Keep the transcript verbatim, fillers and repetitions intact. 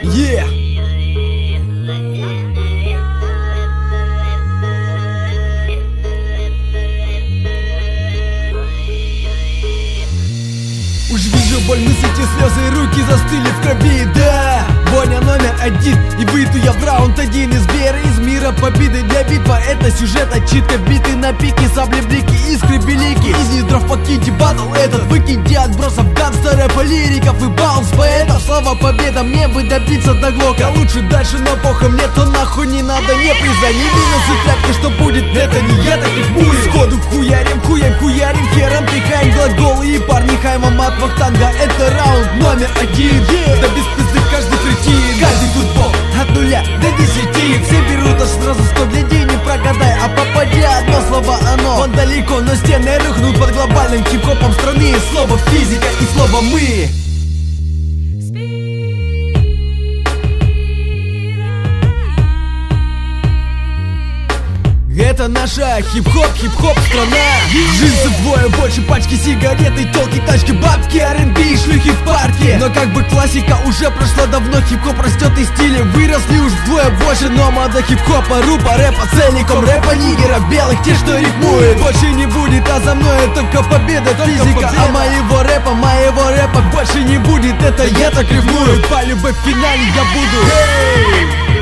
Yeah. Уж вижу боль, мысли, слезы, руки застыли в крови, да. Боня номер один, и выйду я в раунд один. Из веры, из мира победы для битва. Это сюжет, отчитка, биты на пике, сабли, блики, искры велики. Из недров покиньте батл этот, выкиньте отбросов гангста, рэпа, лириков и баунс поэтов. Слава победа, мне бы добиться до глока. Лучше дальше, но похуй, мне то нахуй не надо. Не признай, не минусы, тряпки, что будет, это не я, так рифмую. Сходу хуярим, хуям, хуярим, хером пихаем глаголы и парни хайма, мат, вахтанга. Это раунд номер один, yeah. Да без пизды каждый кретин. Каждый тут пол, от нуля до десяти. Все берут аж сразу сто, гляди, не прогадай. А попадя одно слово оно, вон далеко, но стены рухнут под глобальным хип-хопом страны. Слово физика и слово мы. Это наша хип-хоп, хип-хоп страна. Джинсы вдвое больше, пачки сигареты, телки, тачки, бабки, ар энд би, шлюхи в парке. Но как бы классика уже прошла давно, хип-хоп растет и стили выросли уж вдвое больше. Но мода хип-хопа, рупа, рэпа целиком, рэпа нигеров белых, те, что рифмуют. Больше не будет, а за мной только победа, только физика. Победа. А моего рэпа, моего рэпа больше не будет, это я так рифмую. По любой в финале я буду. Hey!